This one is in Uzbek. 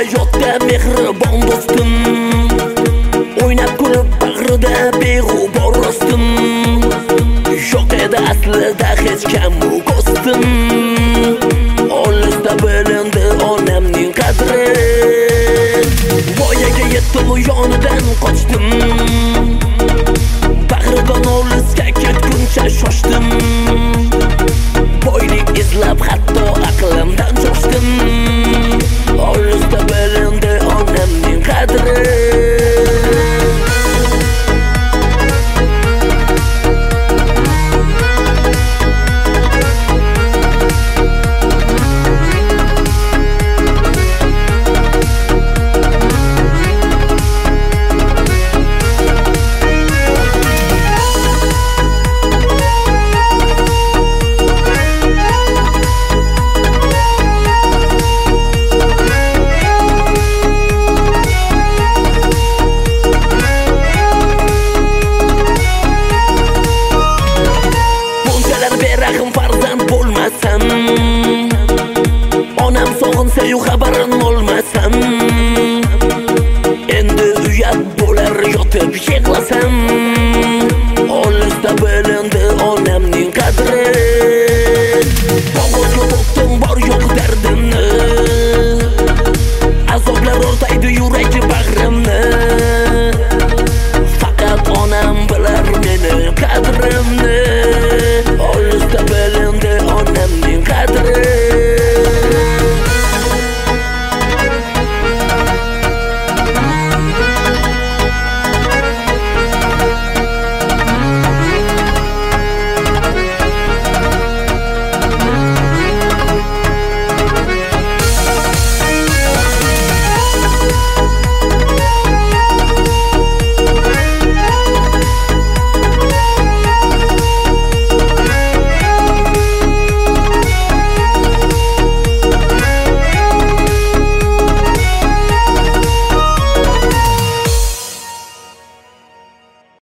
hayotda mehribon do'stim, o'ynab kulib bag'rida beg'ubor rostim. Yo'q edi aslida hech kim ko'stim, olisda bilindi onamning qadri. Voyaga yetdim, yonidan qochdim, bag'ridan olisga ketguncha shoshdim. Boylik izlab hatto aqlimdan cho'chdim, olisda bilindi onamning qadri. Onam sog'insa-yu xabarin olmasam, endi uyat bo'lar yotib yig'lasam.